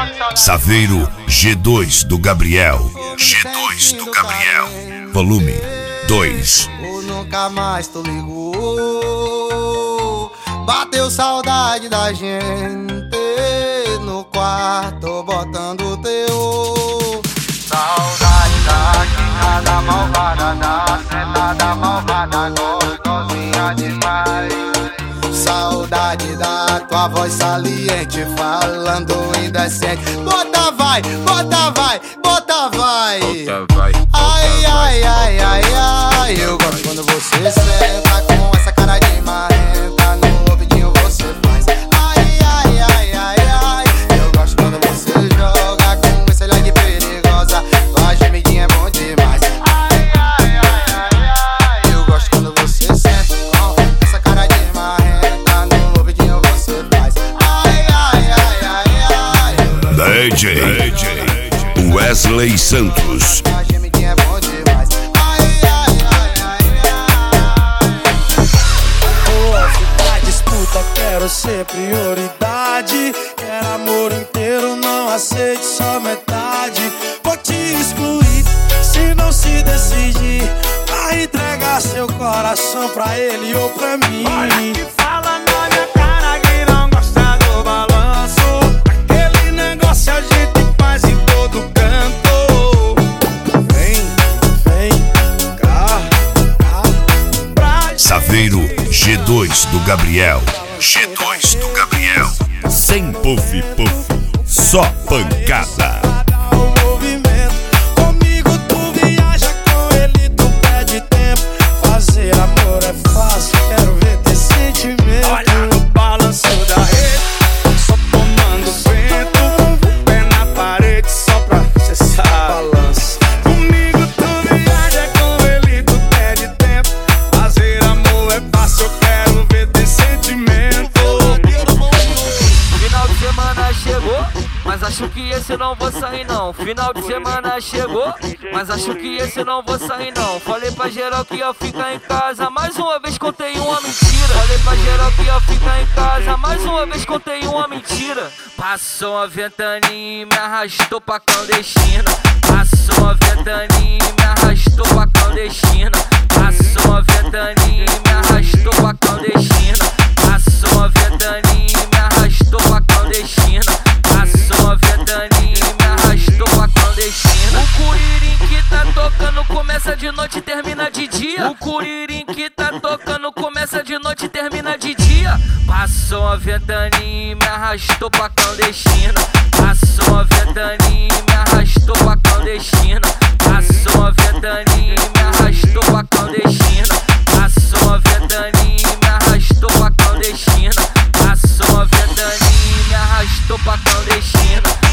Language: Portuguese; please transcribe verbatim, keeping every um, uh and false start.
Saveiro G dois do Gabriel. G dois do Gabriel. Volume dois. Nunca mais tu ligou. Bateu saudade da gente no quarto botando teu. Saudade da quicada malvada, da sentada malvada, gostosinha demais. Saudade da tua voz saliente, falando indecente. Bota vai, bota vai, bota vai. Bota vai, bota ai, vai, ai, ai, ai, ai. Eu gosto quando você senta com essa cara de marrenta, no ouvidinho você faz. Ai, ai, ai, ai, ai. Eu gosto quando você joga com esse olhar de perigosa. Tua gemidinha é bom demais. Ai, ai, ai, ai, ai. Eu gosto quando você senta com essa cara de marrenta, no ouvidinho você faz. Ai, ai, ai, ai, ai. D J Wesley Santos. Tua gemidinha é bom demais. Ai, ai, ai, ai, ai. Disputa, quero ser prioridade. Quero amor inteiro, não aceite só metade. Vou te excluir se não se decidir. Vai entregar seu coração pra ele ou pra mim. Olha que fala na minha cara que não gosta do balanço. Aquele negócio a gente faz em todo canto. Vem, vem cá, cá pra Saveiro G dois do Gabriel. G dois do Gabriel. Sem puff puff, só pancada. o movimento. Comigo tu viaja, com ele tu perde tempo. Fazer amor é fácil, quero ver ter sentimento. Olha no balanço da rede, só tomando vento. Pé na parede só pra cessar balanço. Comigo tu viaja, com ele tu perde tempo. Fazer amor é fácil, eu quero ver ter sentimento. Final de semana chegou, mas acho que esse não vou sair não. Final de semana chegou, mas acho que esse não vou sair não. Falei pra geral que ia ficar em casa, mais uma vez contei uma mentira. Falei pra geral que ia ficar em casa, mais uma vez contei uma mentira. Passou uma ventaninha e me arrastou pra clandestina. Passou uma ventaninha e me arrastou pra clandestina. Passou uma ventaninha e me arrastou pra clandestina. Passou uma ventaninha e me arrastou pra clandestina. Passou uma ventaninha e me arrastou pra clandestina. O curirim que tá tocando começa de noite e termina de dia. O curirim que tá tocando começa de noite e termina de dia. Passou uma ventaninha e me arrastou pra clandestina. Passou uma ventaninha e me arrastou pra clandestina. Passou uma ventaninha e me arrastou pra clandestina. Passou uma ventaninha e me arrastou pra clandestina. Passou uma ventaninha e me arrastou pra clandestina.